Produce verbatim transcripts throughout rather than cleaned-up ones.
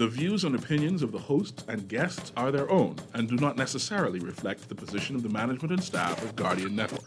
The views and opinions of the hosts and guests are their own and do not necessarily reflect the position of the management and staff of Guardian Network.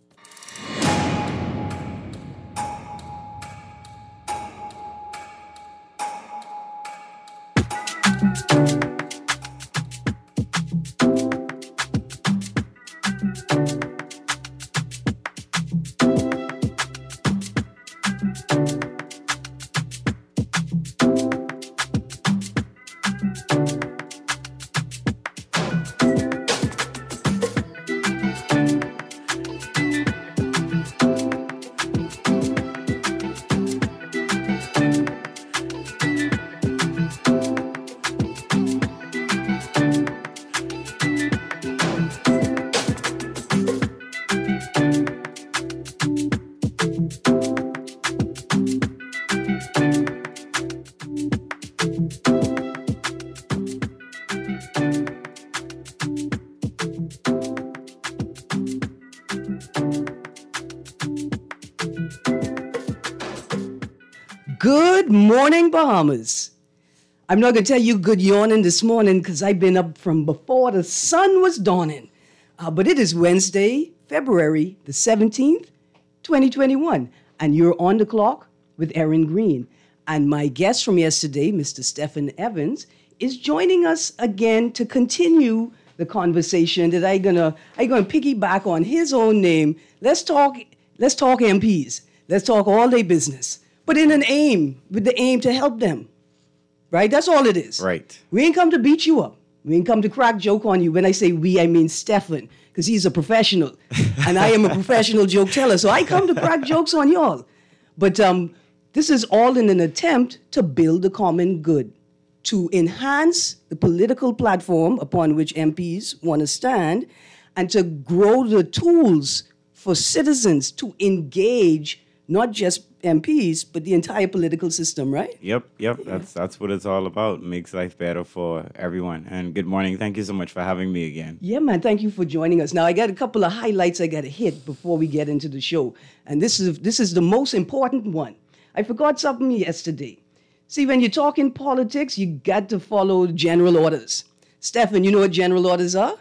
Good morning, Bahamas. I'm not going to tell you good yawning this morning because I've been up from before the sun was dawning. Uh, but it is Wednesday, February the seventeenth, twenty twenty-one. And you're on the clock with Erin Green. And my guest from yesterday, Mister Stephen Evans, is joining us again to continue the conversation that I'm going to I'm gonna piggyback on his own name. Let's talk, let's talk M Ps. Let's talk all day business. But in an aim, with the aim to help them, right? That's all it is. Right. We ain't come to beat you up. We ain't come to crack joke on you. When I say we, I mean Stephen, because he's a professional, and I am a professional joke teller. So I come to crack jokes on y'all. But um, this is all in an attempt to build the common good, to enhance the political platform upon which M Ps want to stand, and to grow the tools for citizens to engage not just M Ps, but the entire political system, right? Yep, yep. Yeah. That's that's what it's all about. Makes life better for everyone. And good morning. Thank you so much for having me again. Yeah, man. Thank you for joining us. Now, I got a couple of highlights I got to hit before we get into the show. And this is this is the most important one. I forgot something yesterday. See, when you're talking politics, you got to follow general orders. Stephen, you know what general orders are?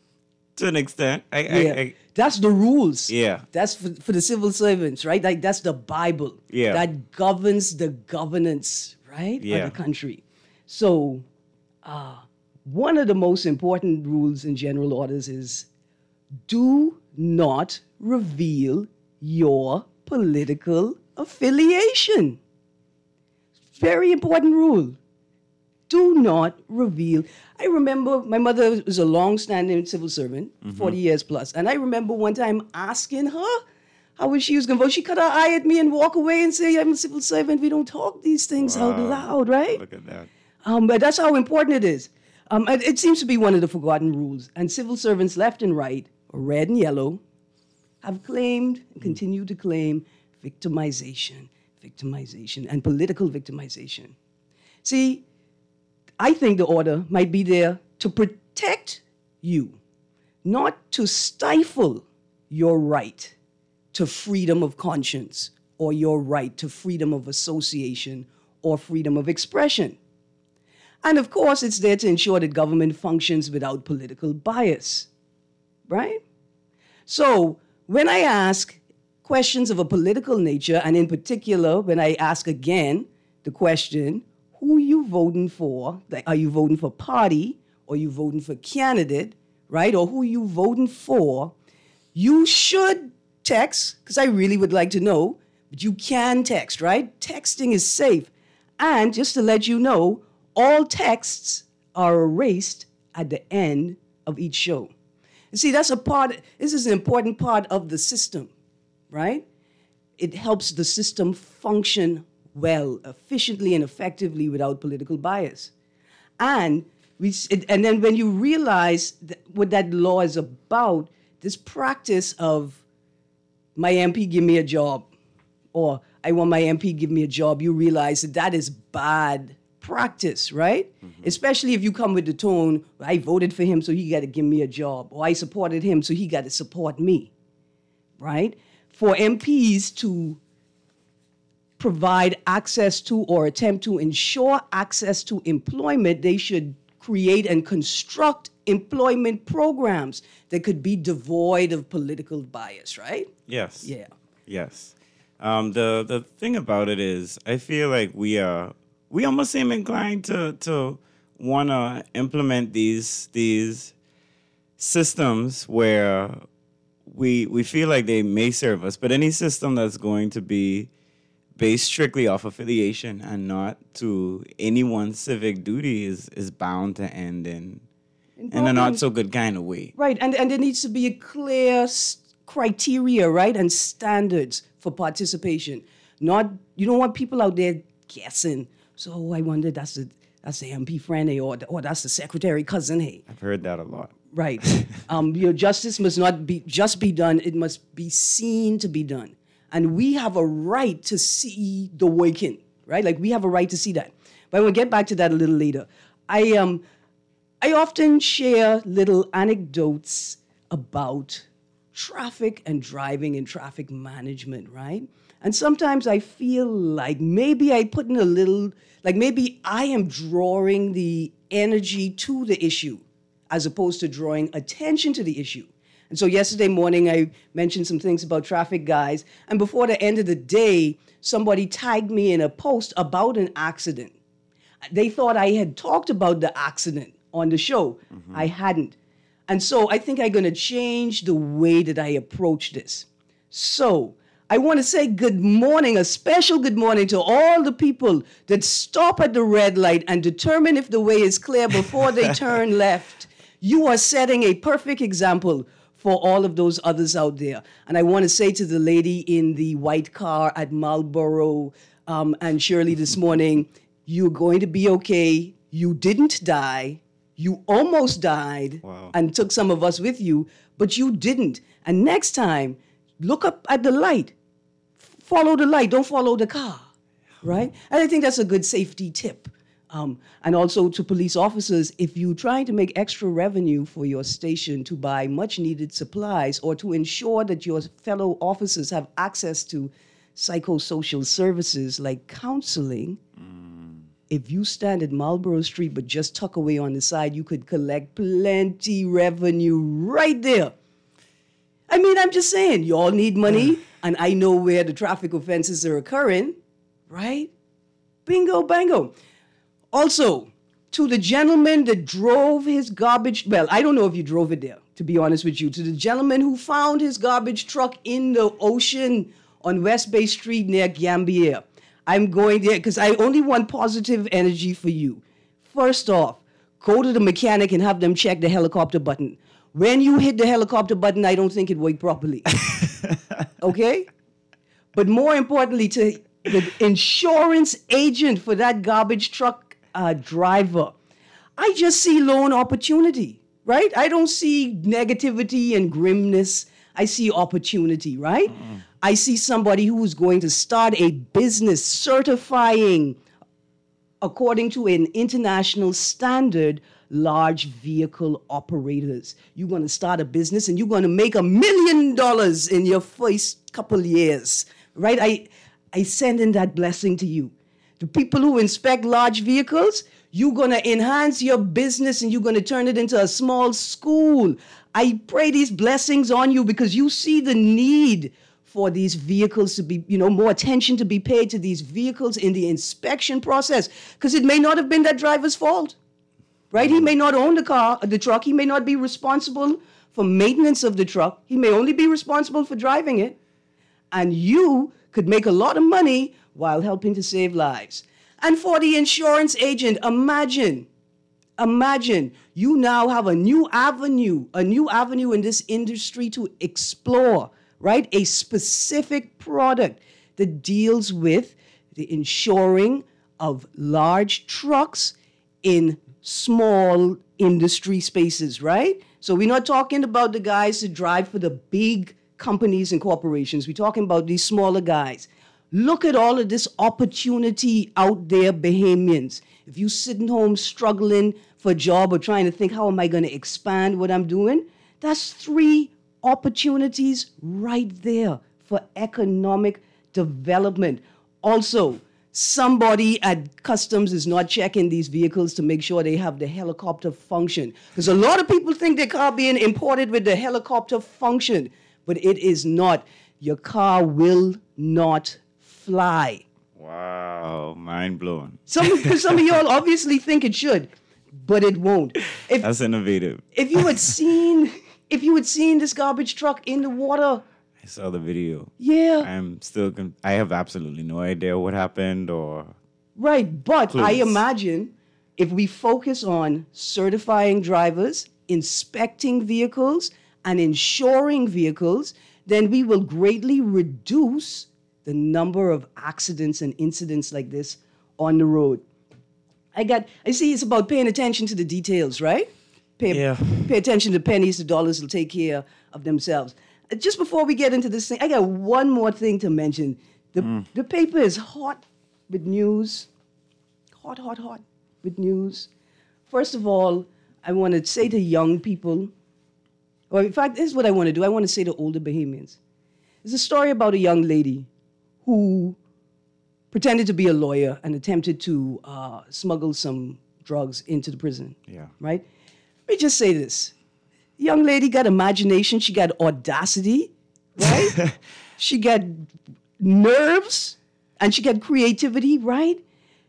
To an extent. I, Yeah. I, I That's the rules. Yeah. That's for, for the civil servants, right? Like that's the Bible. Yeah. That governs the governance, right? Yeah. Of the country. So uh, one of the most important rules in general orders is do not reveal your political affiliation. Very important rule. Do not reveal. I remember my mother was a long-standing civil servant, mm-hmm. forty years plus, and I remember one time asking her how she was going to vote. She cut her eye at me and walk away and say, I'm a civil servant. We don't talk these things Wow. out loud, right? Look at that. Um, but that's how important it is. Um, it, it seems to be one of the forgotten rules. And civil servants left and right, or red and yellow, have claimed and continue to claim victimization, victimization, and political victimization. See, I think the order might be there to protect you, not to stifle your right to freedom of conscience or your right to freedom of association or freedom of expression. And of course, it's there to ensure that government functions without political bias, right? So when I ask questions of a political nature, and in particular, when I ask again the question, who you voting for? Like, are you voting for party or you voting for candidate, right? Or who you voting for? You should text, because I really would like to know, but you can text, right? Texting is safe. And just to let you know, all texts are erased at the end of each show. You see, that's a part, this is an important part of the system, right? It helps the system function well, efficiently and effectively without political bias. And we, it, and then when you realize that what that law is about, this practice of my M P give me a job, or I want my M P give me a job, you realize that that is bad practice, right? Mm-hmm. Especially if you come with the tone, I voted for him, so he got to give me a job, or I supported him, so he got to support me, right? For M Ps to provide access to or attempt to ensure access to employment, they should create and construct employment programs that could be devoid of political bias, right? Yes. Yeah. Yes. Um, the the thing about it is, I feel like we are we almost seem inclined to to want to implement these these systems where we we feel like they may serve us, but any system that's going to be based strictly off affiliation and not to anyone's civic duty is is bound to end in in a not so good kind of way. Right, and and there needs to be a clear s- criteria, right, and standards for participation. Not you don't want people out there guessing. So I wonder that's the that's the M P friend, hey, or or that's the secretary cousin, hey. I've heard that a lot. Right. um, you know, justice must not be just be done; it must be seen to be done, and we have a right to see the working, right? Like we have a right to see that. But we'll get back to that a little later. I um. I often share little anecdotes about traffic and driving and traffic management, right? And sometimes I feel like maybe I put in a little, like maybe I am drawing the energy to the issue as opposed to drawing attention to the issue. And so yesterday morning, I mentioned some things about traffic guys. And before the end of the day, somebody tagged me in a post about an accident. They thought I had talked about the accident on the show. Mm-hmm. I hadn't. And so I think I'm going to change the way that I approach this. So I want to say good morning, a special good morning to all the people that stop at the red light and determine if the way is clear before they turn left. You are setting a perfect example for all of those others out there. And I want to say to the lady in the white car at Marlboro um, and Shirley this morning, you're going to be okay. You didn't die. You almost died. Wow. And took some of us with you, but you didn't. And next time, look up at the light. Follow the light. Don't follow the car, right? And I think that's a good safety tip. Um, and also to police officers, if you're trying to make extra revenue for your station to buy much-needed supplies or to ensure that your fellow officers have access to psychosocial services like counseling, if you stand at Marlboro Street but just tuck away on the side, you could collect plenty revenue right there. I mean, I'm just saying, you all need money, and I know where the traffic offenses are occurring, right? Bingo, bango. Also, to the gentleman that drove his garbage, well, I don't know if you drove it there, to be honest with you, to the gentleman who found his garbage truck in the ocean on West Bay Street near Gambier. I'm going there because I only want positive energy for you. First off, go to the mechanic and have them check the helicopter button. When you hit the helicopter button, I don't think it worked properly. Okay? But more importantly, to the insurance agent for that garbage truck uh, driver, I just see loan opportunity, right? I don't see negativity and grimness. I see opportunity, right? Mm-hmm. I see somebody who is going to start a business certifying, according to an international standard, large vehicle operators. You're going to start a business and you're going to make a million dollars in your first couple years, right? I, I send in that blessing to you. The people who inspect large vehicles, you're going to enhance your business and you're going to turn it into a small school. I pray these blessings on you because you see the need for these vehicles to be, you know, more attention to be paid to these vehicles in the inspection process, because it may not have been that driver's fault, right? He may not own the car, the truck. He may not be responsible for maintenance of the truck. He may only be responsible for driving it. And you could make a lot of money while helping to save lives. And for the insurance agent, imagine, imagine you now have a new avenue, a new avenue in this industry to explore, right? A specific product that deals with the insuring of large trucks in small industry spaces, right? So we're not talking about the guys that drive for the big companies and corporations. We're talking about these smaller guys. Look at all of this opportunity out there, Bahamians. If you're sitting home struggling for a job or trying to think, how am I going to expand what I'm doing? That's three opportunities right there for economic development. Also, somebody at customs is not checking these vehicles to make sure they have the helicopter function. Because a lot of people think their car being imported with the helicopter function, but it is not. Your car will not fly. Wow, mind blown. Some, some of y'all obviously think it should, but it won't. If, That's innovative. if you had seen, if you had seen this garbage truck in the water, I saw the video. yeah, I'm still. Con- I have absolutely no idea what happened or. right. But I Clueless. imagine if we focus on certifying drivers, inspecting vehicles, and insuring vehicles, then we will greatly reduce the number of accidents and incidents like this on the road. I got, I see it's about paying attention to the details, right? Pay, Yeah. pay attention to pennies, the dollars will take care of themselves. Uh, Just before we get into this thing, I got one more thing to mention. The, the paper is hot with news, hot, hot, hot with news. First of all, I want to say to young people, or in fact, this is what I want to do. I want to say to older Bahamians. There's a story about a young lady who pretended to be a lawyer and attempted to uh, smuggle some drugs into the prison. Yeah. Right? Let me just say this. Young lady got imagination. She got audacity, right? She got nerves and she got creativity, right?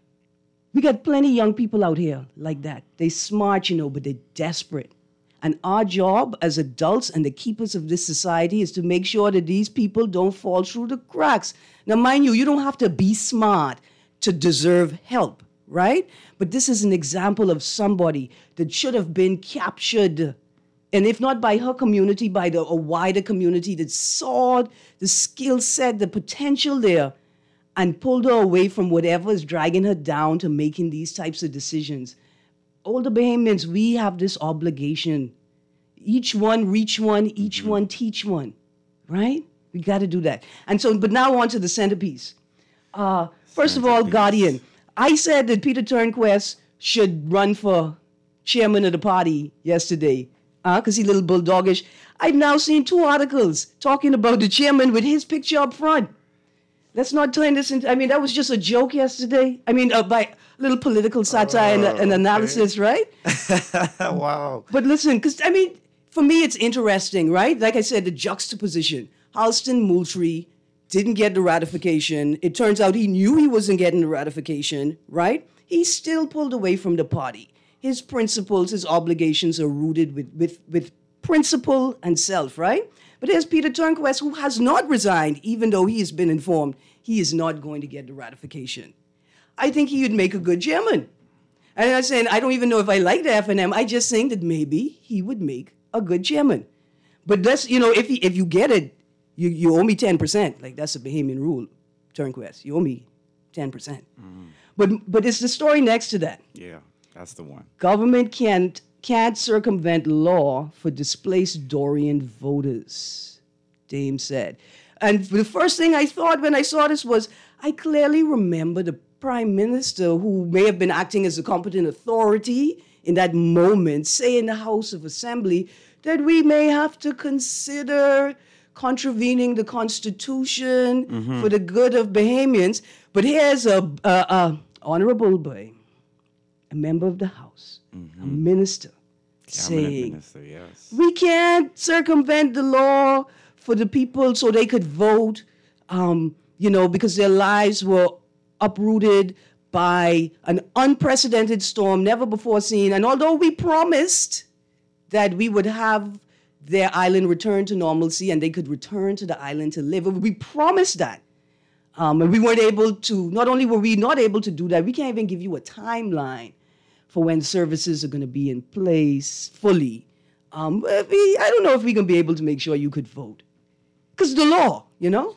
We got plenty of young people out here like that. They smart, you know, but they're desperate. And our job as adults and the keepers of this society is to make sure that these people don't fall through the cracks. Now, mind you, you don't have to be smart to deserve help, right? But this is an example of somebody that should have been captured. And if not by her community, by the, a wider community that saw the skill set, the potential there, and pulled her away from whatever is dragging her down to making these types of decisions. Older Bahamians, we have this obligation. Each one reach one, each mm-hmm. one teach one, right? We got to do that. And so, but now on to the centerpiece. Uh, first centerpiece. of all, Guardian. I said that Peter Turnquest should run for chairman of the party yesterday, because uh, he's a little bulldogish. I've now seen two articles talking about the chairman with his picture up front. Let's not turn this into, I mean, that was just a joke yesterday. I mean, uh, by a little political satire oh, and, and analysis, okay. right? Wow. But listen, because, I mean, for me, it's interesting, right? Like I said, the juxtaposition. Halston Moultrie didn't get the ratification. It turns out he knew he wasn't getting the ratification, right? He still pulled away from the party. His principles, his obligations are rooted with, with, with principle and self, right? But here's Peter Turnquest, who has not resigned, even though he has been informed he is not going to get the ratification. I think he would make a good chairman. And I'm saying, I don't even know if I like the F N M. I just think that maybe he would make a good chairman. But that's, you know, if he, if you get it, you, you owe me ten percent. Like, that's a Bahamian rule, Turnquest. You owe me ten percent. Mm. But, but it's the story next to that. Yeah, that's the one. Government can't can't circumvent law for displaced Dorian voters, Dame said. And the first thing I thought when I saw this was, I clearly remember the prime minister, who may have been acting as a competent authority in that moment, say in the House of Assembly that we may have to consider contravening the Constitution mm-hmm. for the good of Bahamians. But here's a, a, a honorable boy, a member of the House, mm-hmm. a minister, Cabinet saying, minister, yes. we can't circumvent the law for the people so they could vote, um, you know, because their lives were uprooted by an unprecedented storm never before seen. And although we promised that we would have their island return to normalcy and they could return to the island to live, we promised that. Um, and we weren't able to, not only were we not able to do that, we can't even give you a timeline for when services are going to be in place fully. Um, we, I don't know if we're going to be able to make sure you could vote. Because the law, you know?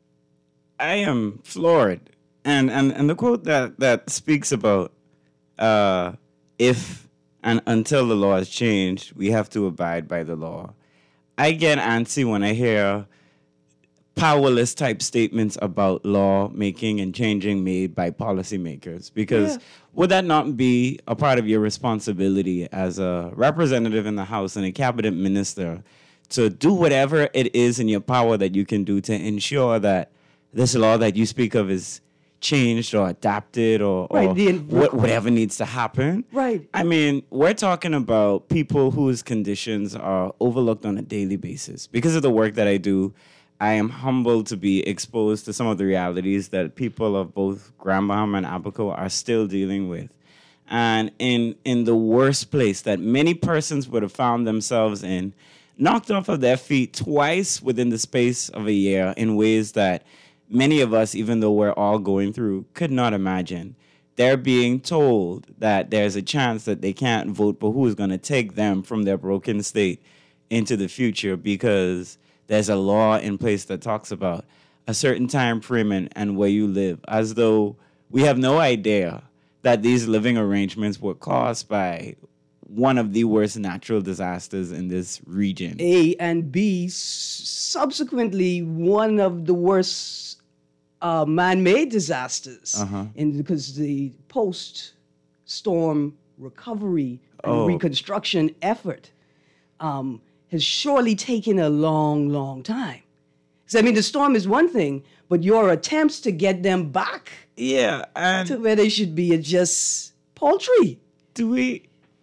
I am floored. And and, and the quote that, that speaks about uh, if and until the law is changed, we have to abide by the law. I get antsy when I hear powerless type statements about law making and changing made by policymakers, because yeah. would that not be a part of your responsibility as a representative in the House and a cabinet minister to do whatever it is in your power that you can do to ensure that this law that you speak of is changed or adapted or, or Right, the- what, whatever needs to happen. Right. I mean, we're talking about people whose conditions are overlooked on a daily basis. Because of the work that I do, I am humbled to be exposed to some of the realities that people of both Grand Bahama and Abaco are still dealing with. And in in the worst place that many persons would have found themselves in, knocked off of their feet twice within the space of a year in ways that many of us, even though we're all going through, could not imagine. They're being told that there's a chance that they can't vote, but who is going to take them from their broken state into the future because there's a law in place that talks about a certain time frame and, and where you live, as though we have no idea that these living arrangements were caused by one of the worst natural disasters in this region. A and B, s- subsequently, one of the worst uh, man-made disasters, Uh-huh. and because the post-storm recovery and Oh. reconstruction effort um, has surely taken a long, long time. 'Cause, I mean, the storm is one thing, but your attempts to get them back Yeah, and to where they should be are just paltry. do we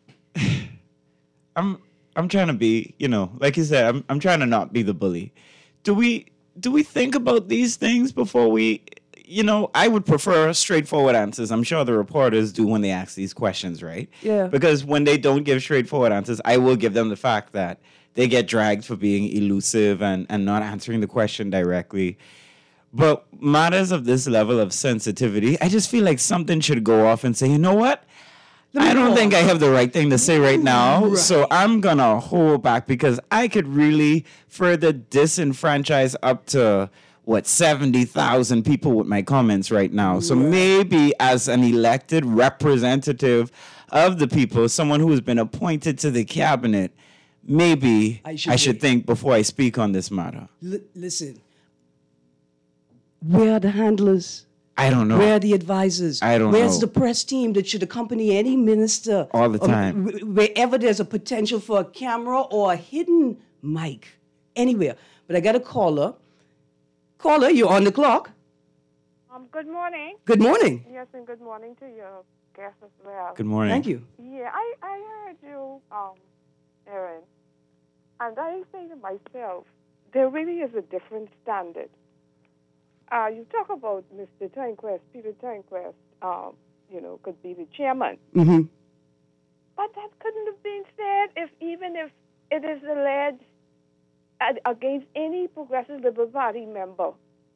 I'm I'm trying to be, you know, like you said, I'm I'm trying to not be the bully. Do we do we think about these things before we, you know, I would prefer straightforward answers. I'm sure the reporters do when they ask these questions, right? Yeah. Because when they don't give straightforward answers, I will give them the fact that they get dragged for being elusive and, and not answering the question directly. But matters of this level of sensitivity, I just feel like something should go off and say, you know what? I don't think I have the right thing to say right now, Right. so I'm going to hold back because I could really further disenfranchise up to, what, seventy thousand people with my comments right now. So maybe as an elected representative of the people, someone who has been appointed to the cabinet, maybe I I should should, wait. think before I speak on this matter. L- listen, where are the handlers? I don't know. Where are the advisors? I don't Where's know. the press team that should accompany any minister? All the um, time. wh- wherever there's a potential for a camera or a hidden mic, anywhere. But I got a caller. Caller, you're on the clock. Um, good morning. Good morning. Yes, and good morning to your guest as well. Good morning. Thank you. Yeah, I, I heard you, um, Aaron, and I say to myself, there really is a different standard. Uh, you talk about Mister Turnquest, Peter Turnquest, um, you know, could be the chairman. Mm-hmm. But that couldn't have been said if even if it is alleged ad- against any Progressive Liberal Party member.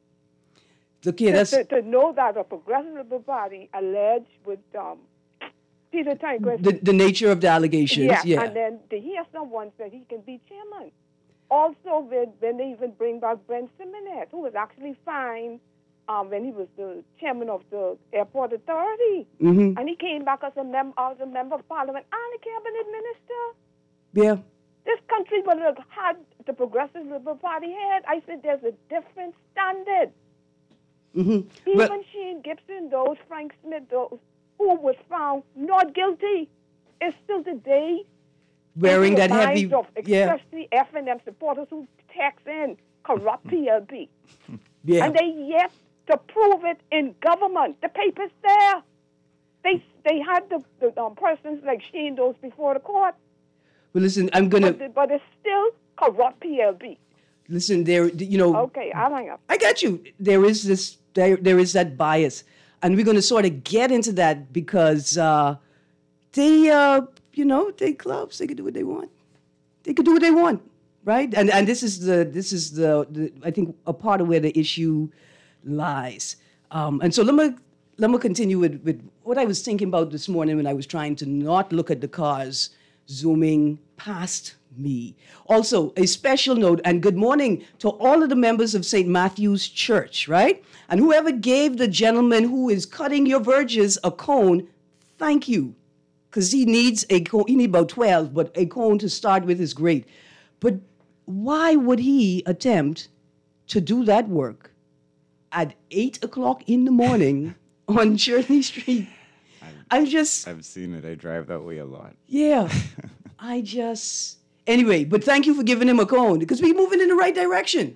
Look here, to, that's to, to know that a Progressive Liberal Party alleged with um, Peter Turnquest. the, the nature of the allegations. yeah, Yeah. and then to hear someone say he can be chairman. Also, when, when they even bring back Brent Simonet, who was actually fined um, when he was the chairman of the airport authority, Mm-hmm. and he came back as a, mem- as a member of parliament and a cabinet minister. Yeah. This country would have had the Progressive Liberal Party head. I said there's a different standard. Mm-hmm. Even Well, Shane Gibson, those Frank Smith, those who was found not guilty, is still today wearing into that the heavy. minds of Yeah. especially F and M supporters who tax in corrupt P L B, Yeah. and they yet to prove it in government. The paper's there. They they had the, the um, persons like Shane those before the court, Well, listen, I'm gonna but, the, but it's still corrupt P L B. listen. There, you know. Okay, I'll hang up. I get you. There is this. There, there is that bias, and we're going to sort of get into that because uh, they, uh, you know, they clubs. They can do what they want. They can do what they want, right? And and this is the this is the, the I think a part of where the issue lies. Um, and so let me let me continue with with what I was thinking about this morning when I was trying to not look at the cars zooming past me. Also, a special note and good morning to all of the members of Saint Matthew's Church, right? And whoever gave the gentleman who is cutting your verges a cone, thank you. Because he needs a cone, he needs about twelve, but a cone to start with is great. But why would he attempt to do that work at eight o'clock in the morning on Cherney Street? I'm just, I've seen it. I drive that way a lot. yeah, I just, anyway, but thank you for giving him a cone because we're moving in the right direction.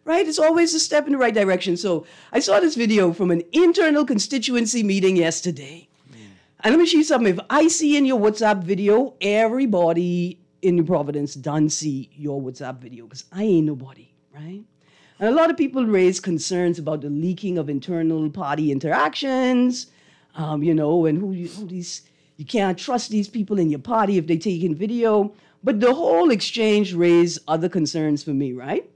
right? It's always a step in the right direction. So I saw this video from an internal constituency meeting yesterday. Mm. And let me show you something. If I see in your WhatsApp video, everybody in New Providence done see your WhatsApp video, because I ain't nobody, right? And a lot of people raise concerns about the leaking of internal party interactions, um, you know, and who, who these, you can't trust these people in your party if they take in video. But the whole exchange raised other concerns for me, right?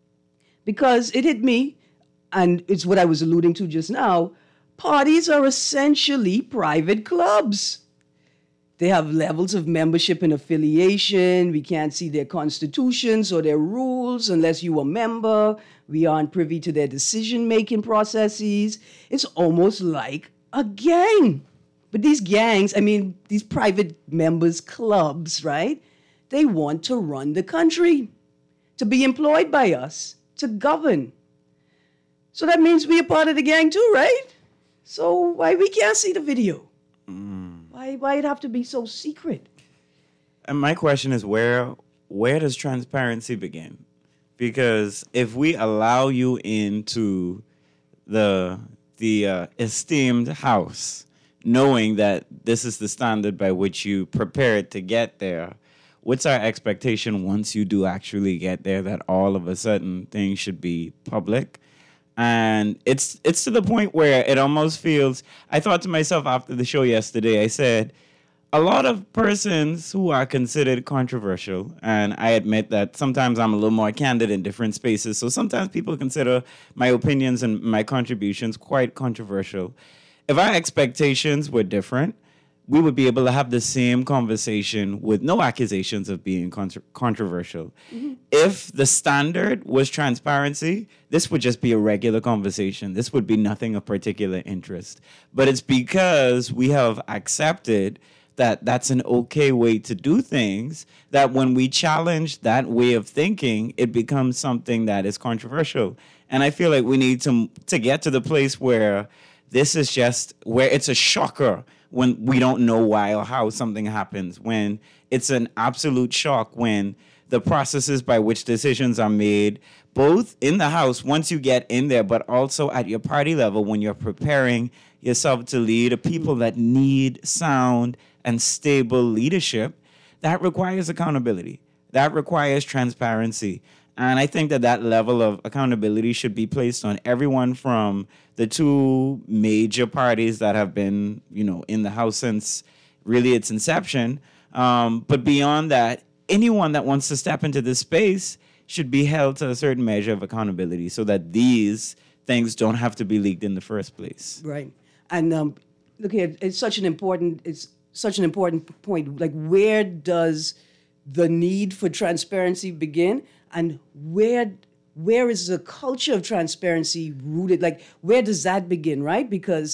Because it hit me, and it's what I was alluding to just now, parties are essentially private clubs. They have levels of membership and affiliation. We can't see their constitutions or their rules unless you are a member. We aren't privy to their decision-making processes. It's almost like a gang. But these gangs, I mean, these private members' clubs, right? They want to run the country, to be employed by us, to govern. So that means we're part of the gang too, right? So why we can't see the video? Mm. Why why it have to be so secret? And my question is, where where does transparency begin? Because if we allow you into the the uh, esteemed house, knowing that this is the standard by which you prepared to get there, what's our expectation once you do actually get there, that all of a sudden things should be public? And it's it's to the point where it almost feels, I thought to myself after the show yesterday, I said, a lot of persons who are considered controversial, and I admit that sometimes I'm a little more candid in different spaces, so sometimes people consider my opinions and my contributions quite controversial. If our expectations were different, we would be able to have the same conversation with no accusations of being contra- controversial. Mm-hmm. If the standard was transparency, this would just be a regular conversation. This would be nothing of particular interest. But it's because we have accepted that that's an okay way to do things, that when we challenge that way of thinking, it becomes something that is controversial. And I feel like we need to, to get to the place where this is just, where it's a shocker when we don't know why or how something happens, when it's an absolute shock, when the processes by which decisions are made, both in the house once you get in there, but also at your party level when you're preparing yourself to lead a people that need sound and stable leadership, that requires accountability. That requires transparency. And I think that that level of accountability should be placed on everyone from the two major parties that have been, you know, in the House since really its inception. Um, but beyond that, anyone that wants to step into this space should be held to a certain measure of accountability so that these things don't have to be leaked in the first place. Right. And um, look here, it's such an important, it's such an important point. Like, where does the need for transparency begin? And where where is the culture of transparency rooted? Like, where does that begin, right? Because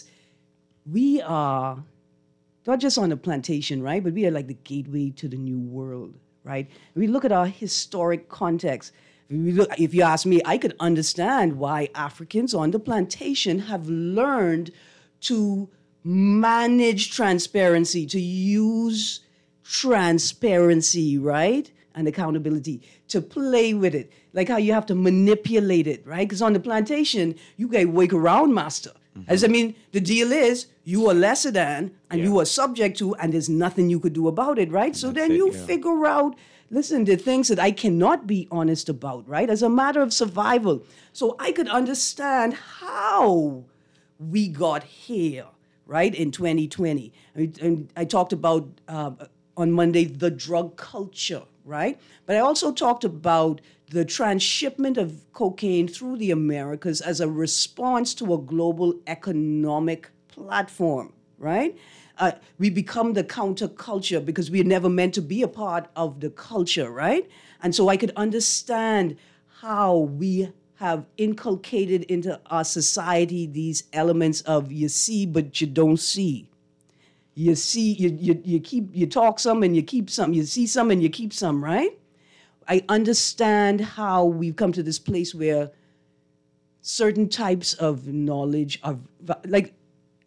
we are not just on the plantation, right? But we are like the gateway to the new world, right? We look at our historic context. If you, look, if you ask me, I could understand why Africans on the plantation have learned to manage transparency, to use transparency, right? And accountability, to play with it, like how you have to manipulate it, right? Because on the plantation, you get wake around master. Mm-hmm. As I mean, the deal is you are lesser than, and yeah. you are subject to, and there's nothing you could do about it, right? So That's then you it, yeah. figure out, listen, the things that I cannot be honest about, right? As a matter of survival. So I could understand how we got here, right, in twenty twenty. I, mean, and I talked about uh, on Monday the drug culture, right? But I also talked about the transshipment of cocaine through the Americas as a response to a global economic platform, right? Uh, we become the counterculture because we are never meant to be a part of the culture, right? And so I could understand how we have inculcated into our society these elements of you see, but you don't see. You see, you, you you keep you talk some and you keep some. You see some and you keep some, right? I understand how we've come to this place where certain types of knowledge are like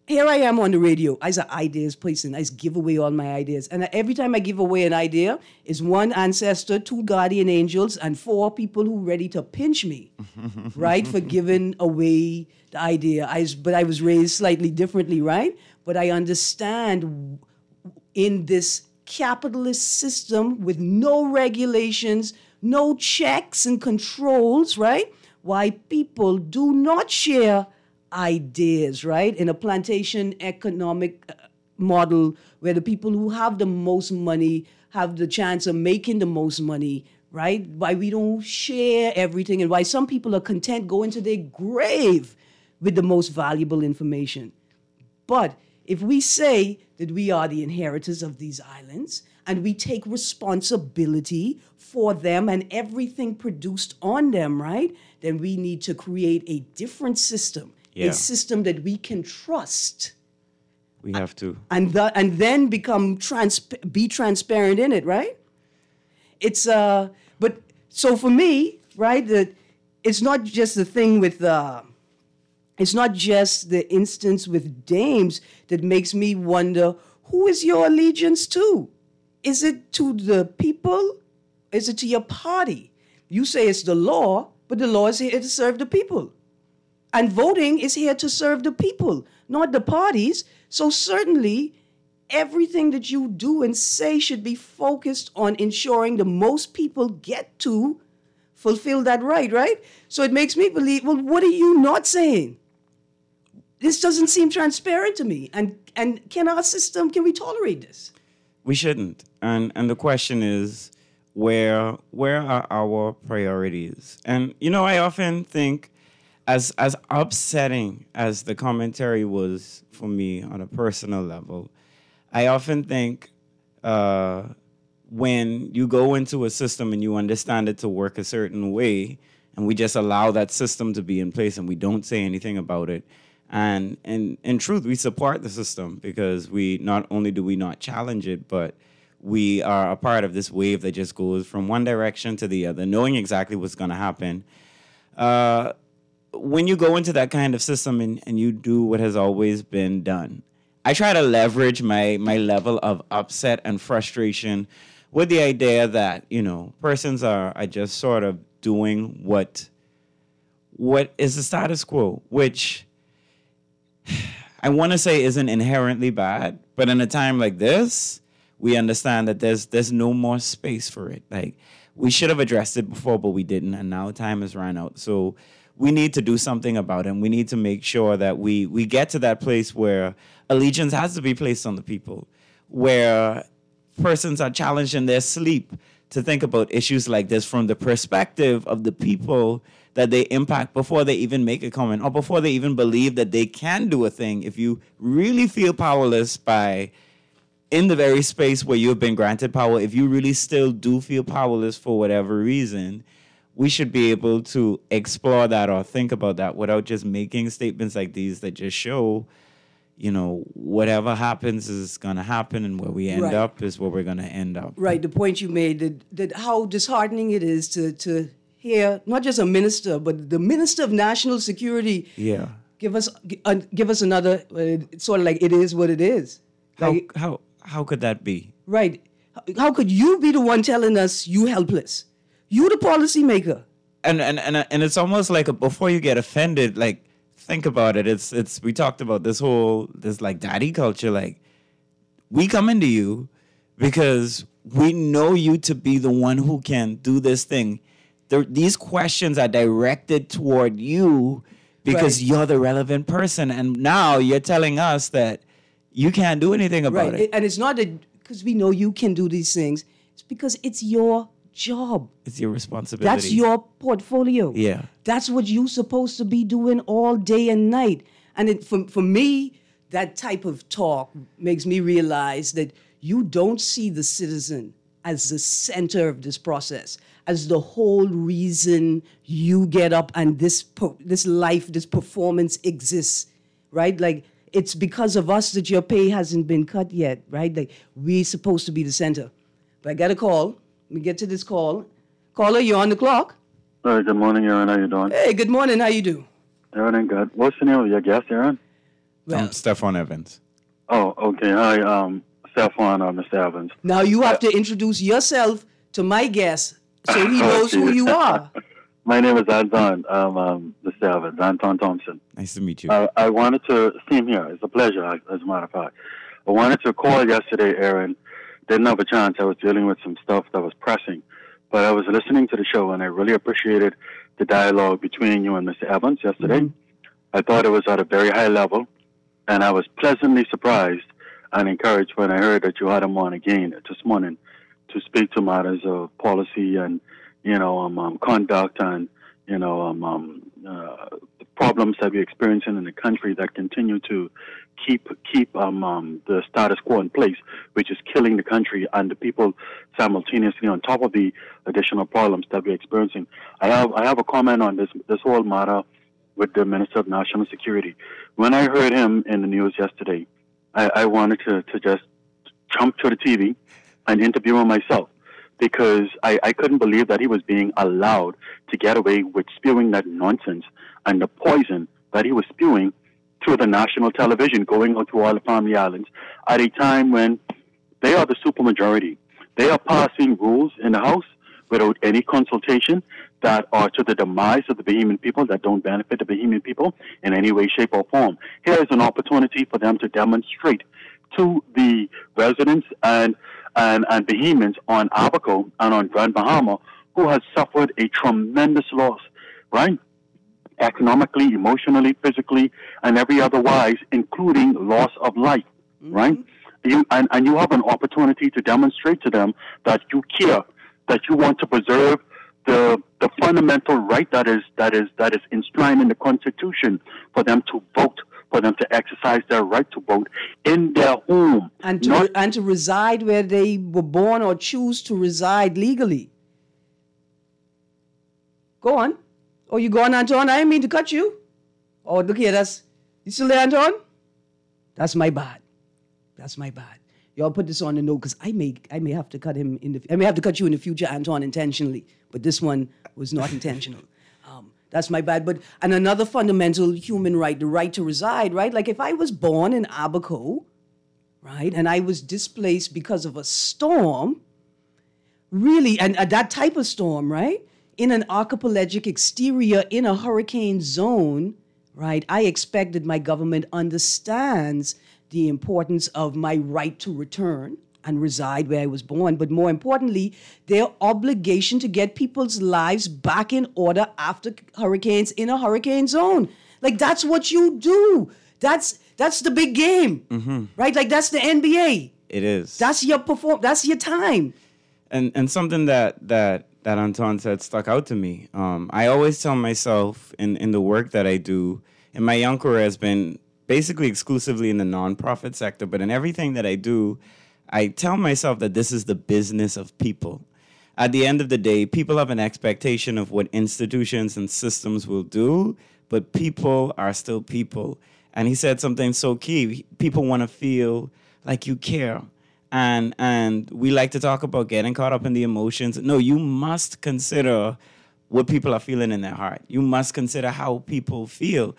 here I am on the radio. I's an ideas person. I give away all my ideas. And every time I give away an idea, is one ancestor, two guardian angels, and four people who ready to pinch me, right, for giving away the idea. I, but I was raised slightly differently, right? But I understand in this capitalist system with no regulations, no checks and controls, right, why people do not share ideas, right? In a plantation economic model where the people who have the most money have the chance of making the most money, right? Why we don't share everything and why some people are content going to their grave with the most valuable information. But if we say that we are the inheritors of these islands and we take responsibility for them and everything produced on them, right? Then we need to create a different system. Yeah. A system that we can trust. We have to. And the, and then become trans be transparent in it, right? It's uh but so for me, right, that it's not just the thing with uh it's not just the instance with dames that makes me wonder, who is your allegiance to? Is it to the people? Is it to your party? You say it's the law, but the law is here to serve the people. And voting is here to serve the people, not the parties. So certainly, everything that you do and say should be focused on ensuring the most people get to fulfill that right, right? So it makes me believe, well, what are you not saying? This doesn't seem transparent to me. And and can our system, can we tolerate this? We shouldn't. And and the question is, where where are our priorities? And, you know, I often think, As as upsetting as the commentary was for me on a personal level, I often think uh, when you go into a system and you understand it to work a certain way, and we just allow that system to be in place and we don't say anything about it, and and in truth, we support the system because we not only do we not challenge it, but we are a part of this wave that just goes from one direction to the other, knowing exactly what's going to happen. Uh, When you go into that kind of system and, and you do what has always been done, I try to leverage my, my level of upset and frustration with the idea that, you know, persons are, are just sort of doing what what is the status quo, which I want to say isn't inherently bad, but in a time like this, we understand that there's there's no more space for it. Like, we should have addressed it before, but we didn't, and now time has run out. So we need to do something about it, and we need to make sure that we, we get to that place where allegiance has to be placed on the people, where persons are challenged in their sleep to think about issues like this from the perspective of the people that they impact before they even make a comment or before they even believe that they can do a thing. If you really feel powerless by in the very space where you've been granted power, if you really still do feel powerless for whatever reason, we should be able to explore that or think about that without just making statements like these that just show, you know, whatever happens is going to happen and where we end Right. up is where we're going to end up. Right, the point you made, that, that how disheartening it is to, to hear not just a minister, but the Minister of National Security Yeah. give us uh, give us another, uh, sort of like it is what it is. How, Like, how, how could that be? right. How could you be the one telling us you helpless? You the policymaker. And, and, and, and it's almost like a, before you get offended, like, think about it. It's, it's, we talked about this whole, this like daddy culture. Like, we come into you because we know you to be the one who can do this thing. The, these questions are directed toward you because Right. you're the relevant person. And now you're telling us that you can't do anything about Right. it. And it's not that because we know you can do these things. It's because it's your job. It's your responsibility. That's your portfolio. Yeah. That's what you're supposed to be doing all day and night. And it, for, for me, that type of talk makes me realize that you don't see the citizen as the center of this process, as the whole reason you get up and this per, this life, this performance exists, right? Like, it's because of us that your pay hasn't been cut yet, right? Like, we're supposed to be the center. But I got a call. Let me get to this call. Caller, you're on the clock. Hi, good morning, Aaron. How you doing? Hey, good morning. How you do? Everything good. What's the name of your guest, Aaron? Well, I'm Stephon Evans. Oh, okay. Hi, um, Stephon, uh, Mister Evans. now you have to introduce yourself to my guest so he knows who you are. My name is Anton, um, um, Mister Evans, Anton Thompson. Nice to meet you. Uh, I wanted to, same here, it's a pleasure, as a matter of fact. I wanted to call yesterday, Aaron. Didn't have a chance. I was dealing with some stuff that was pressing. But I was listening to the show, and I really appreciated the dialogue between you and Mister Evans yesterday. Mm-hmm. I thought it was at a very high level, and I was pleasantly surprised and encouraged when I heard that you had him on again this morning to speak to matters of policy and, you know, um, um, conduct and, you know, um, um, uh, the problems that we're experiencing in the country that continue to keep keep um, um, the status quo in place, which is killing the country and the people simultaneously on top of the additional problems that we're experiencing. I have I have a comment on this this whole matter with the Minister of National Security. When I heard him in the news yesterday, I, I wanted to, to just jump to the T V and interview him myself, because I, I couldn't believe that he was being allowed to get away with spewing that nonsense and the poison that he was spewing through the national television, going out to all the family islands at a time when they are the supermajority. They are passing rules in the House without any consultation that are to the demise of the Bahamian people, that don't benefit the Bahamian people in any way, shape, or form. Here is an opportunity for them to demonstrate to the residents and and, and Bahamians on Abaco and on Grand Bahama, who has suffered a tremendous loss, right? Economically, emotionally, physically, and every other wise, including loss of life, mm-hmm. right? You, and, and you have an opportunity to demonstrate to them that you care, that you want to preserve the the fundamental right that is that is that is enshrined in the Constitution for them to vote, for them to exercise their right to vote in their home. And to, Not, and to reside where they were born or choose to reside legally. Go on. Oh, you go on, Anton? I didn't mean to cut you. Oh, look here, that's... You still there, Anton? That's my bad. That's my bad. Y'all put this on the note, because I may I may have to cut him in the... I may have to cut you in the future, Anton, intentionally. But this one was not intentional. Um, that's my bad. But and another fundamental human right, the right to reside, right? Like if I was born in Abaco, right, and I was displaced because of a storm, really, and uh, that type of storm, right, in an archipelagic exterior in a hurricane zone, right, I expect that my government understands the importance of my right to return and reside where I was born, but more importantly, their obligation to get people's lives back in order after hurricanes in a hurricane zone. Like, that's what you do. That's that's the big game, mm-hmm. right? Like, that's the N B A. It is. That's your perform. That's your time. And and something that that that Anton said stuck out to me. Um, I always tell myself in, in the work that I do, and my young career has been basically exclusively in the nonprofit sector, but in everything that I do, I tell myself that this is the business of people. At the end of the day, people have an expectation of what institutions and systems will do, but people are still people. And he said something so key. People want to feel like you care. And and we like to talk about getting caught up in the emotions. No, you must consider what people are feeling in their heart. You must consider how people feel.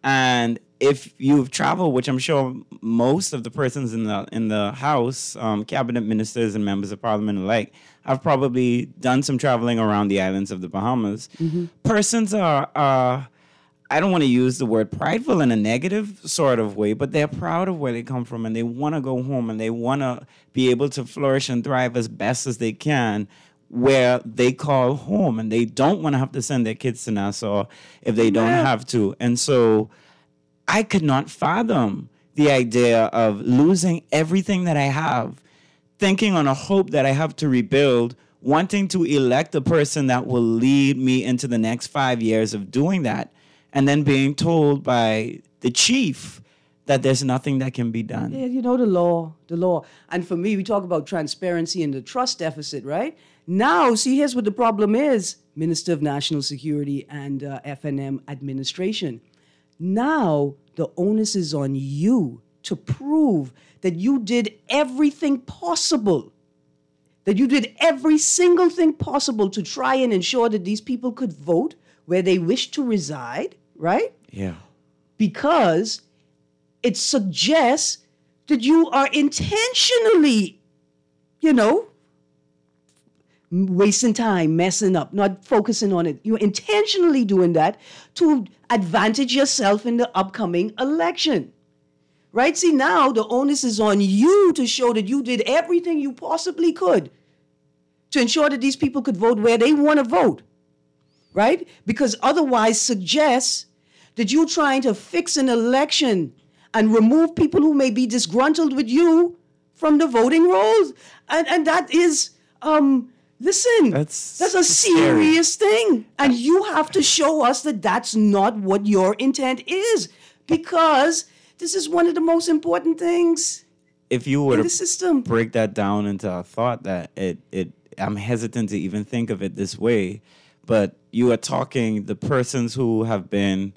And if you've traveled, which I'm sure most of the persons in the in the House, um, cabinet ministers and members of parliament alike, have probably done some traveling around the islands of the Bahamas. Mm-hmm. Persons are, are, I don't want to use the word prideful in a negative sort of way, but they're proud of where they come from and they want to go home and they want to be able to flourish and thrive as best as they can where they call home, and they don't want to have to send their kids to Nassau if they don't have to. And so I could not fathom the idea of losing everything that I have, thinking on a hope that I have to rebuild, wanting to elect a person that will lead me into the next five years of doing that, and then being told by the chief that there's nothing that can be done. Yeah, you know, the law, the law. And for me, we talk about transparency and the trust deficit, right? Now, see, here's what the problem is, Minister of National Security and uh, F N M administration. Now, the onus is on you to prove that you did everything possible, that you did every single thing possible to try and ensure that these people could vote where they wish to reside, right? Yeah. Because it suggests that you are intentionally, you know, wasting time, messing up, not focusing on it. You're intentionally doing that to advantage yourself in the upcoming election. Right? See, now the onus is on you to show that you did everything you possibly could to ensure that these people could vote where they want to vote. Right? Because otherwise suggests that you're trying to fix an election and remove people who may be disgruntled with you from the voting rolls. And and that is, um, listen, That's that's a serious thing. And you have to show us that that's not what your intent is, because this is one of the most important things If you were in to the system. break that down into a thought that it, it, I'm hesitant to even think of it this way, but you are talking the persons who have been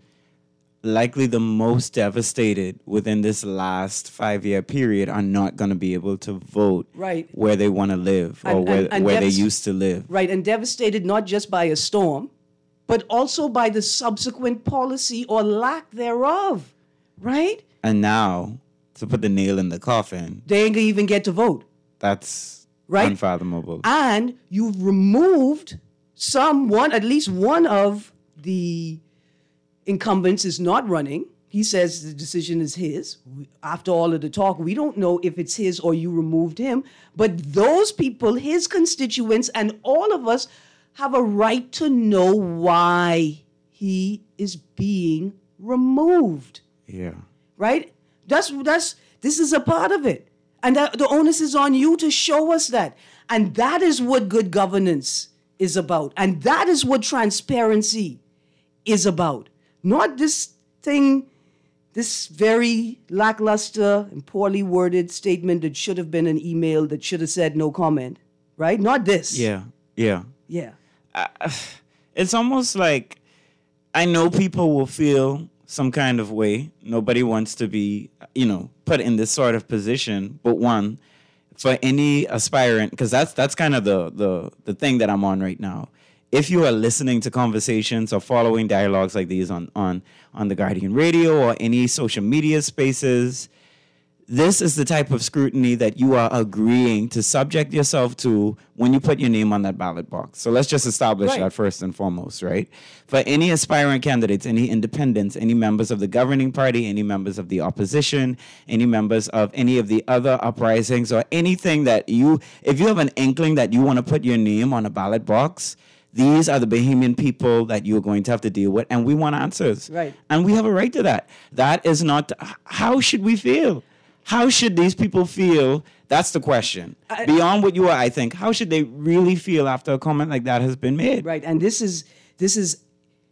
likely the most devastated within this last five-year period are not going to be able to vote Right. where they want to live or And- where, and- and where they devas- used to live. Right, and devastated not just by a storm, but also by the subsequent policy or lack thereof. Right? And now, to put the nail in the coffin, They ain't gonna even get to vote. that's Right. unfathomable. And you've removed some one, at least one of the incumbents is not running. He says the decision is his. After all of the talk, we don't know if it's his or you removed him. But those people, his constituents, and all of us have a right to know why he is being removed. Yeah. Right? That's that's this is a part of it. And that, the onus is on you to show us that. And that is what good governance is about. And that is what transparency is about. Not this thing, this very lackluster and poorly worded statement that should have been an email that should have said no comment. Right? Not this. Yeah. Yeah. Yeah. It's almost like I know people will feel some kind of way. Nobody wants to be, you know, put in this sort of position. But one, for any aspirant, because that's that's kind of the the the thing that I'm on right now. If you are listening to conversations or following dialogues like these on on on the Guardian Radio or any social media spaces, this is the type of scrutiny that you are agreeing to subject yourself to when you put your name on that ballot box. So let's just establish Right. that first and foremost, right? For any aspiring candidates, any independents, any members of the governing party, any members of the opposition, any members of any of the other uprisings, or anything that you, if you have an inkling that you want to put your name on a ballot box, these are the Bahamian people that you're going to have to deal with, and we want answers. Right. And we have a right to that. That is not, how should we feel? How should these people feel? That's the question. I- Beyond what you are, I think, how should they really feel after a comment like that has been made? Right. And this is this is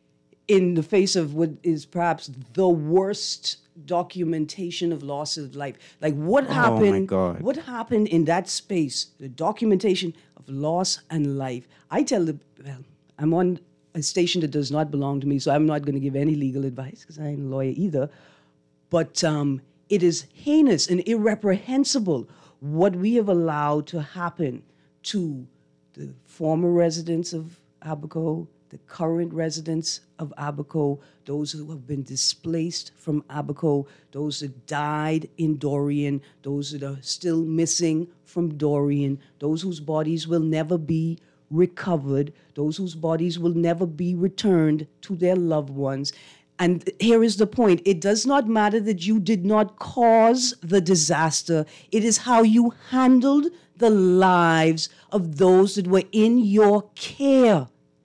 in the face of what is perhaps the worst documentation of loss of life. Like what happened? Oh my God. What happened in that space? The documentation of loss and life. I tell the well, I'm on a station that does not belong to me, so I'm not going to give any legal advice because I ain't a lawyer either. But um, it is heinous and irreprehensible what we have allowed to happen to the former residents of Abaco, the current residents of Abaco, those who have been displaced from Abaco, those that died in Dorian, those that are still missing from Dorian, those whose bodies will never be recovered, those whose bodies will never be returned to their loved ones. And here is the point. It does not matter that you did not cause the disaster. It is how you handled the lives of those that were in your care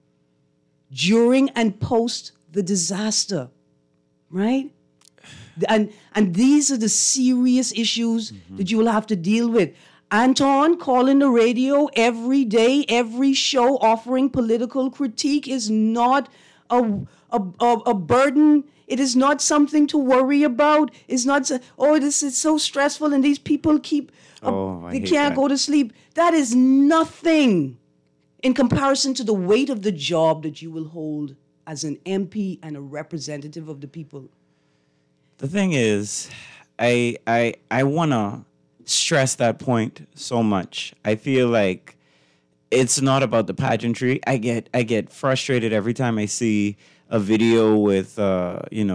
during and post the disaster, right? And, and these are the serious issues mm-hmm. that you will have to deal with. Anton calling the radio every day, every show offering political critique is not a, a, a, a burden. It is not something to worry about. It's not, so, oh, this is so stressful and these people keep, uh, Oh, I they hate can't that. go to sleep. That is nothing in comparison to the weight of the job that you will hold as an M P and a representative of the people. The thing is, I I I want to stress that point so much. I feel like it's not about the pageantry. I get I get frustrated every time I see a video with uh, you know,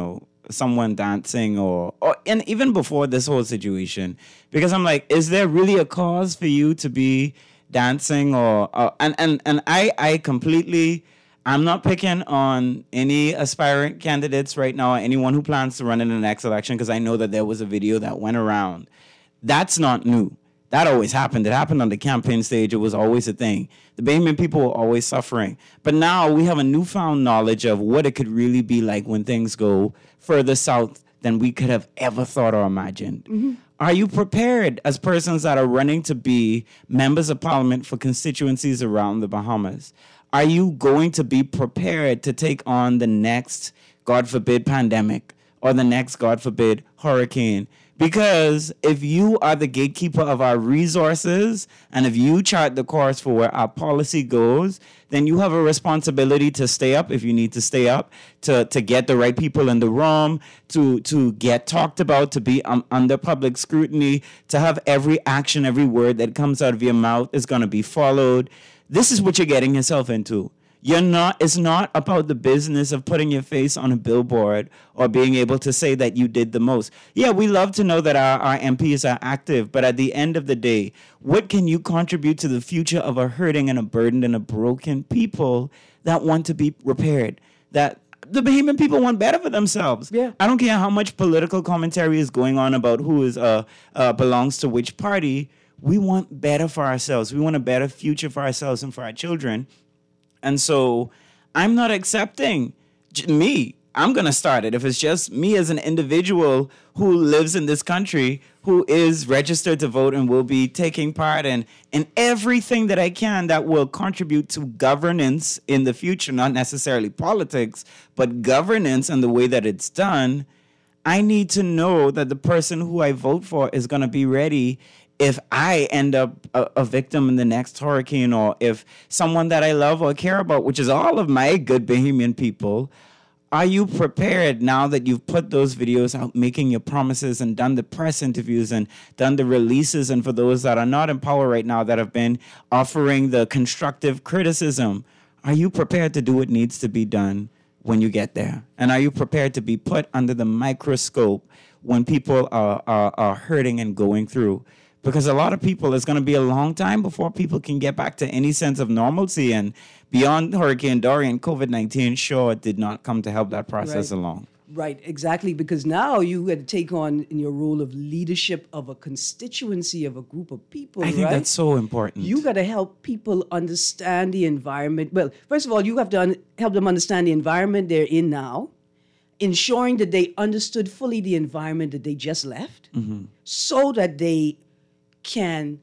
someone dancing or, or and even before this whole situation, because I'm like, is there really a cause for you to be dancing or, or and, and, and I, I completely, I'm not picking on any aspirant candidates right now, or anyone who plans to run in the next election, because I know that there was a video that went around. That's not new. That always happened. It happened on the campaign stage. It was always a thing. The Bahamian people were always suffering. But now we have a newfound knowledge of what it could really be like when things go further south than we could have ever thought or imagined. Mm-hmm. Are you prepared as persons that are running to be members of parliament for constituencies around the Bahamas? Are you going to be prepared to take on the next, God forbid, pandemic or the next, God forbid, hurricane? Because if you are the gatekeeper of our resources and if you chart the course for where our policy goes, then you have a responsibility to stay up if you need to stay up, to, to get the right people in the room, to, to get talked about, to be um, under public scrutiny, to have every action, every word that comes out of your mouth is going to be followed. This is what you're getting yourself into. You're not, it's not about the business of putting your face on a billboard or being able to say that you did the most. Yeah, we love to know that our, our M Ps are active, but at the end of the day, what can you contribute to the future of a hurting and a burdened and a broken people that want to be repaired? That the Bahamian people want better for themselves. Yeah. I don't care how much political commentary is going on about who is uh, uh belongs to which party. We want better for ourselves. We want a better future for ourselves and for our children. And so I'm not accepting j- me. I'm going to start it. If it's just me as an individual who lives in this country, who is registered to vote and will be taking part in, in everything that I can that will contribute to governance in the future, not necessarily politics, but governance and the way that it's done, I need to know that the person who I vote for is going to be ready if I end up a, a victim in the next hurricane, or if someone that I love or care about, which is all of my good Bahamian people, are you prepared now that you've put those videos out, making your promises and done the press interviews and done the releases, and for those that are not in power right now that have been offering the constructive criticism, are you prepared to do what needs to be done when you get there? And are you prepared to be put under the microscope when people are, are, are hurting and going through? Because a lot of people, it's going to be a long time before people can get back to any sense of normalcy. And beyond Hurricane Dorian, COVID nineteen sure did not come to help that process Right. along. Right, exactly. Because now you had to take on in your role of leadership of a constituency of a group of people. I think right? that's so important. You got to help people understand the environment. Well, first of all, you have to un- help them understand the environment they're in now, ensuring that they understood fully the environment that they just left, Mm-hmm. so that they can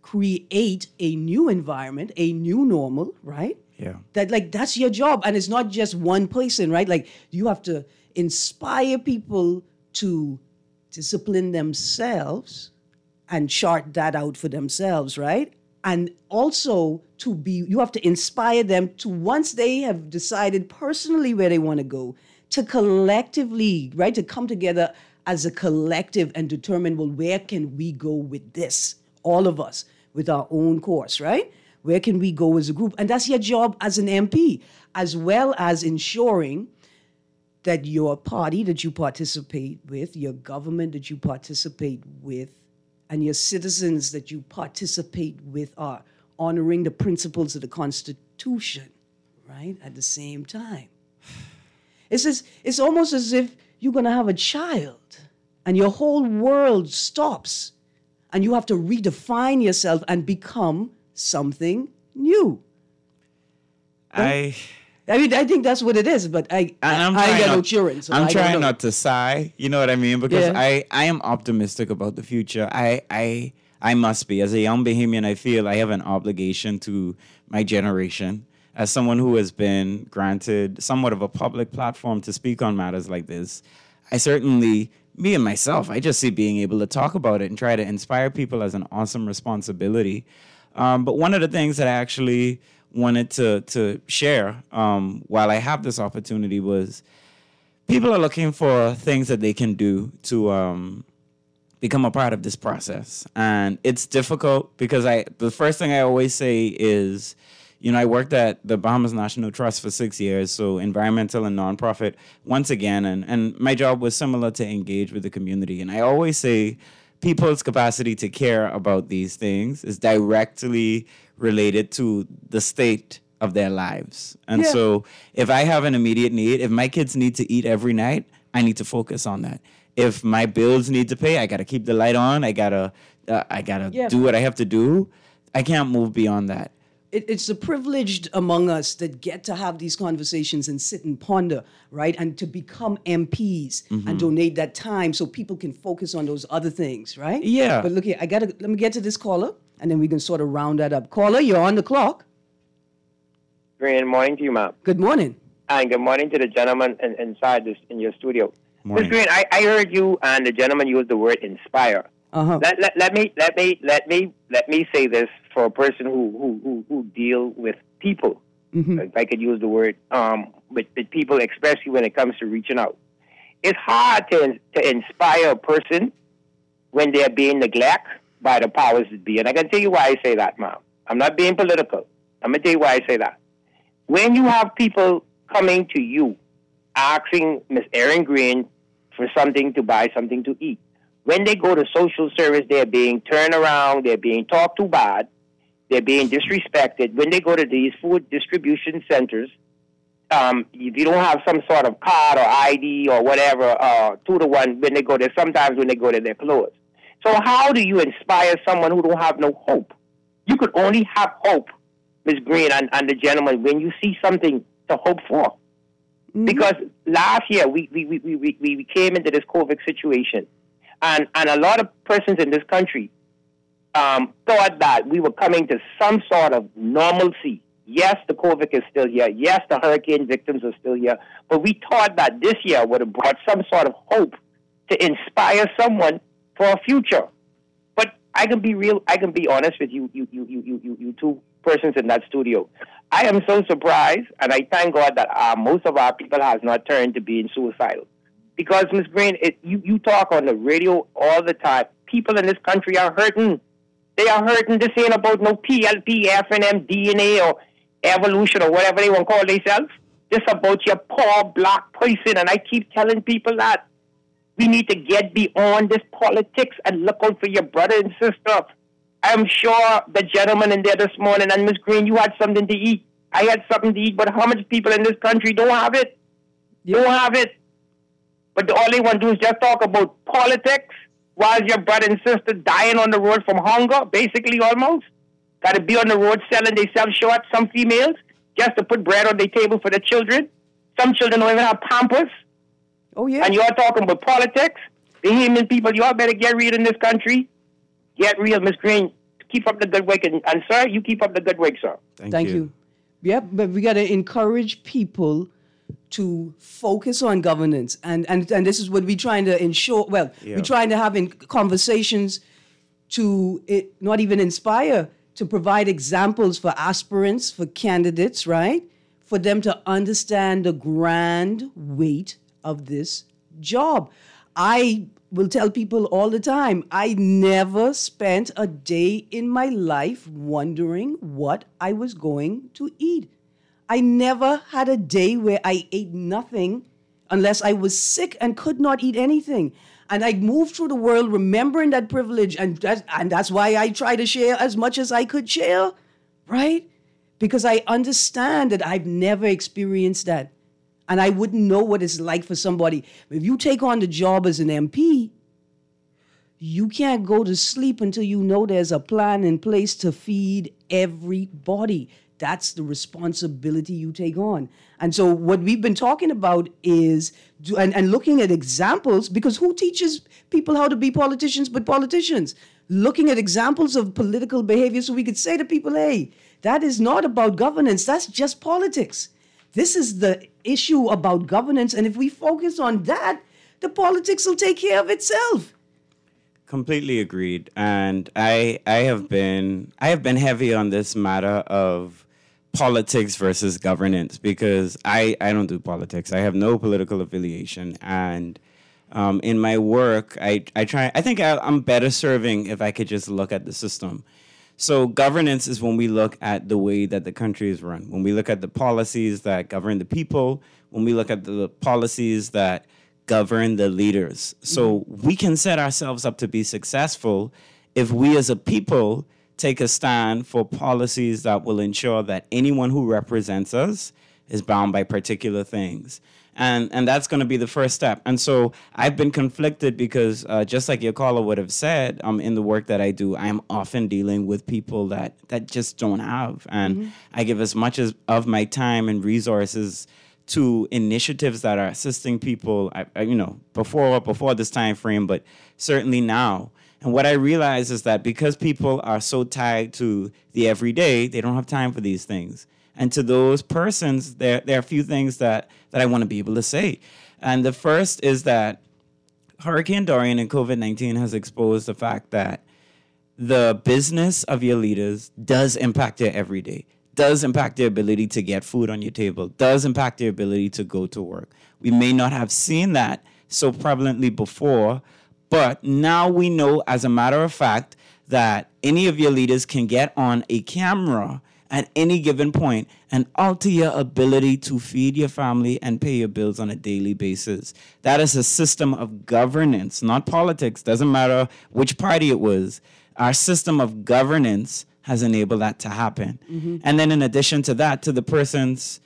create a new environment, a new normal, right? Yeah. That like that's your job, and it's not just one person, right? Like you have to inspire people to discipline themselves and chart that out for themselves, right? And also to be, you have to inspire them to, once they have decided personally where they want to go, to collectively, right, to come together as a collective and determine, well, where can we go with this? All of us, with our own course, right? Where can we go as a group? And that's your job as an M P, as well as ensuring that your party that you participate with, your government that you participate with, and your citizens that you participate with are honoring the principles of the Constitution, right? At the same time. It's just, it's almost as if you're going to have a child and your whole world stops and you have to redefine yourself and become something new. I I mean, I think that's what it is, but I, and I'm I, I trying ain't got not, no children, so I'm I don't trying know. not to sigh. You know what I mean? Because Yeah. I, I am optimistic about the future. I I I must be. As a young Bahamian, I feel I have an obligation to my generation. As someone who has been granted somewhat of a public platform to speak on matters like this, I certainly, me and myself, I just see being able to talk about it and try to inspire people as an awesome responsibility. Um, but one of the things that I actually wanted to to share um, while I have this opportunity was people are looking for things that they can do to um, become a part of this process. And it's difficult because I the first thing I always say is, You know, I worked at the Bahamas National Trust for six years, so environmental and nonprofit once again, and, and my job was similar to engage with the community. And I always say people's capacity to care about these things is directly related to the state of their lives. And Yeah. so if I have an immediate need, if my kids need to eat every night, I need to focus on that. If my bills need to pay, I got to keep the light on. I got to uh, I got to Yeah. do what I have to do. I can't move beyond that. It, it's the privileged among us that get to have these conversations and sit and ponder, right? And to become M Ps Mm-hmm. and donate that time so people can focus on those other things, right? Yeah. But look here, I gotta let me get to this caller, and then we can sort of round that up. Caller, you're on the clock. Good morning to you, ma'am. Good morning. And good morning to the gentleman in, inside this in your studio. Morning. Miz Green, I, I heard you and the gentleman use the word inspire. Uh-huh. Let, let, let me let me let me let me say this for a person who who who, who deal with people. Mm-hmm. If I could use the word um with, with people, especially when it comes to reaching out. It's hard to to inspire a person when they're being neglected by the powers that be. And I can tell you why I say that, ma'am. I'm not being political. I'm gonna tell you why I say that. When you have people coming to you asking Miss Erin Green for something to buy, something to eat, when they go to social service, they're being turned around, they're being talked to bad, they're being disrespected. When they go to these food distribution centers, um, if you don't have some sort of card or I D or whatever, uh, two to one, when they go there, sometimes when they go there, they're closed. So how do you inspire someone who don't have no hope? You could only have hope, Miz Green and, and the gentleman, when you see something to hope for. Mm-hmm. Because last year we, we, we, we, we, we came into this COVID situation, and, and a lot of persons in this country um, thought that we were coming to some sort of normalcy. Yes, the COVID is still here. Yes, the hurricane victims are still here. But we thought that this year would have brought some sort of hope to inspire someone for a future. But I can be real. I can be honest with you, you, you, you, you, you, you two persons in that studio. I am so surprised, and I thank God that uh, most of our people has not turned to being suicidal. Because, Miz Green, it, you, you talk on the radio all the time. People in this country are hurting. They are hurting. This ain't about no P L P, F N M, D N A, or evolution, or whatever they want to call themselves. This about your poor black person, and I keep telling people that. We need to get beyond this politics and look out for your brother and sister. I'm sure the gentleman in there this morning, and Miz Green, you had something to eat. I had something to eat, but how much people in this country don't have it? Yeah. Don't have it. But all they want to do is just talk about politics while your brother and sister dying on the road from hunger, basically almost. Got to be on the road selling themselves short, some females, just to put bread on their table for the children. Some children don't even have Pampers. Oh, yeah. And you're talking about politics. The human people, you all better get real in this country. Get real, Miss Green. Keep up the good work. And, and, sir, you keep up the good work, sir. Thank, Thank you. you. Yep, but we got to encourage people to focus on governance. And, and, and this is what we're trying to ensure. Well, Yeah. we're trying to have in conversations to it, not even inspire, to provide examples for aspirants, for candidates, right? For them to understand the grand weight of this job. I will tell people all the time, I never spent a day in my life wondering what I was going to eat. I never had a day where I ate nothing unless I was sick and could not eat anything. And I moved through the world remembering that privilege, and that's, and that's why I try to share as much as I could share, right? Because I understand that I've never experienced that. And I wouldn't know what it's like for somebody. If you take on the job as an M P, you can't go to sleep until you know there's a plan in place to feed everybody. That's the responsibility you take on. And so what we've been talking about is, and, and looking at examples, because who teaches people how to be politicians but politicians? Looking at examples of political behavior so we could say to people, hey, that is not about governance, that's just politics. This is the issue about governance, and if we focus on that, the politics will take care of itself. Completely agreed. And I I have been I have been heavy on this matter of politics versus governance because I, I don't do politics. I have no political affiliation. And um, in my work, I, I try I think I, I'm better serving if I could just look at the system. So governance is when we look at the way that the country is run, when we look at the policies that govern the people, when we look at the policies that govern the leaders. So we can set ourselves up to be successful if we as a people take a stand for policies that will ensure that anyone who represents us is bound by particular things. And and that's going to be the first step. And so I've been conflicted because uh, just like your caller would have said, um, in the work that I do, I am often dealing with people that, that just don't have. And mm-hmm. I give as much as of my time and resources to initiatives that are assisting people, I, I, you know, before before this time frame, but certainly now. And what I realize is that because people are so tied to the everyday, they don't have time for these things. And to those persons, there, there are a few things that, that I want to be able to say. And the first is that Hurricane Dorian and COVID nineteen has exposed the fact that the business of your leaders does impact their everyday, does impact their ability to get food on your table, does impact their ability to go to work. We may not have seen that so prevalently before, but now we know as a matter of fact that any of your leaders can get on a camera at any given point and alter your ability to feed your family and pay your bills on a daily basis. That is a system of governance, not politics. Doesn't matter which party it was. Our system of governance has enabled that to happen. Mm-hmm. And then in addition to that, to the persons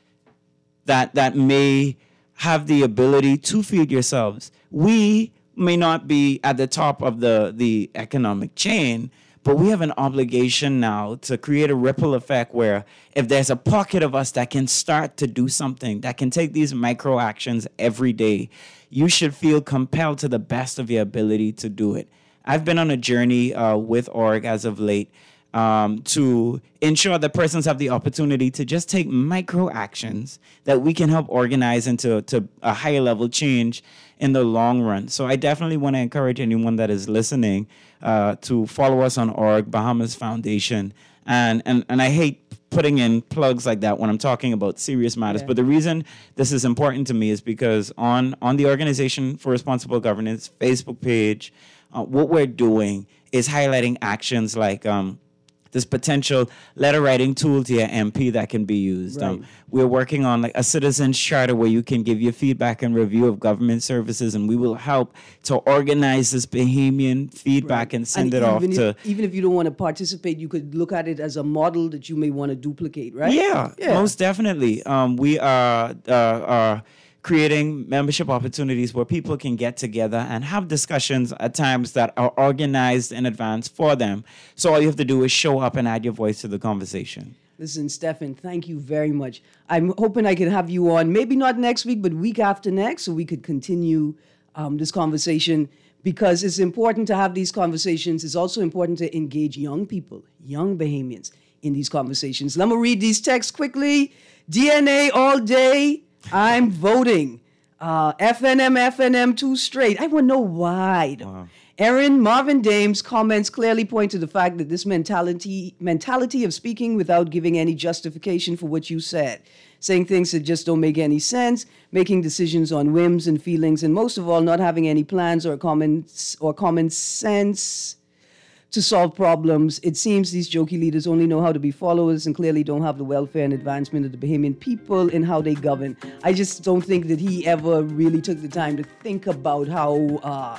that that may have the ability to feed yourselves, we may not be at the top of the, the economic chain, but we have an obligation now to create a ripple effect where if there's a pocket of us that can start to do something, that can take these micro actions every day, you should feel compelled to the best of your ability to do it. I've been on a journey uh, with org as of late um, to ensure that persons have the opportunity to just take micro actions that we can help organize into to a higher level change in the long run. So I definitely want to encourage anyone that is listening uh, to follow us on org, Bahamas Foundation. And, and, and I hate putting in plugs like that when I'm talking about serious matters. Yeah. But the reason this is important to me is because on, on the Organization for Responsible Governance Facebook page, uh, what we're doing is highlighting actions like um, this potential letter writing tool to your M P that can be used. Right. Um, we're working on like a citizens charter where you can give your feedback and review of government services, and we will help to organize this Bahamian feedback right. and send and it off if, to. Even if you don't want to participate, you could look at it as a model that you may want to duplicate, right? Yeah, yeah. Most definitely. Um, we are uh, are creating membership opportunities where people can get together and have discussions at times that are organized in advance for them. So all you have to do is show up and add your voice to the conversation. Listen, Stephan, thank you very much. I'm hoping I can have you on, maybe not next week, but week after next, so we could continue um, this conversation, because it's important to have these conversations. It's also important to engage young people, young Bahamians in these conversations. Let me read these texts quickly. D N A all day. I'm voting. Uh, F N M, F N M, two straight. I want to know why. Wow. Aaron, Marvin Dames' comments clearly point to the fact that this mentality mentality of speaking without giving any justification for what you said, saying things that just don't make any sense, making decisions on whims and feelings, and most of all, not having any plans or common, or common sense to solve problems. It seems these jokey leaders only know how to be followers and clearly don't have the welfare and advancement of the Bahamian people in how they govern. I just don't think that he ever really took the time to think about how uh,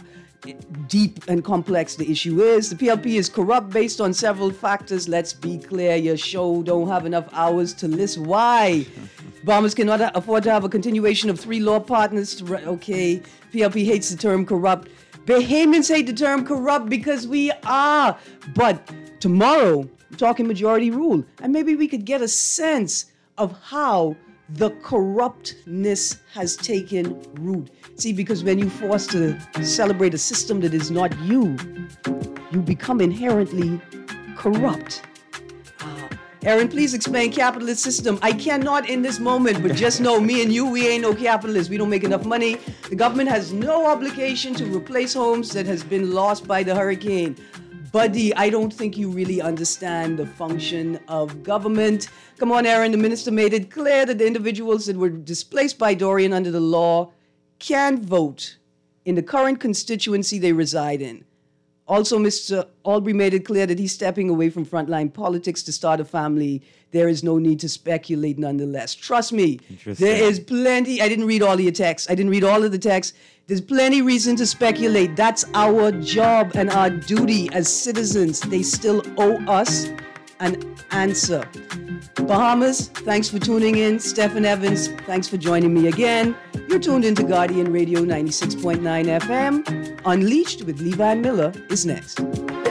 deep and complex the issue is. The P L P is corrupt based on several factors. Let's be clear, your show don't have enough hours to list why. Bahamas cannot afford to have a continuation of three law partners. To, okay, P L P hates the term corrupt. Bahamians hate the term corrupt because we are. But tomorrow, we're talking majority rule. And maybe we could get a sense of how the corruptness has taken root. See, because when you're forced to celebrate a system that is not you, you become inherently corrupt. Aaron, please explain capitalist system. I cannot in this moment, but just know me and you, we ain't no capitalists. We don't make enough money. The government has no obligation to replace homes that has been lost by the hurricane. Buddy, I don't think you really understand the function of government. Come on, Aaron, the minister made it clear that the individuals that were displaced by Dorian under the law can vote in the current constituency they reside in. Also, Mister Albury made it clear that he's stepping away from frontline politics to start a family. There is no need to speculate nonetheless. Trust me, there is plenty. I didn't read all of your texts. I didn't read all of the texts. There's plenty reason to speculate. That's our job and our duty as citizens. They still owe us an answer. Bahamas, thanks for tuning in. Stephen Evans, thanks for joining me again. You're tuned into Guardian Radio ninety-six point nine F M. Unleashed with Levi Miller is next.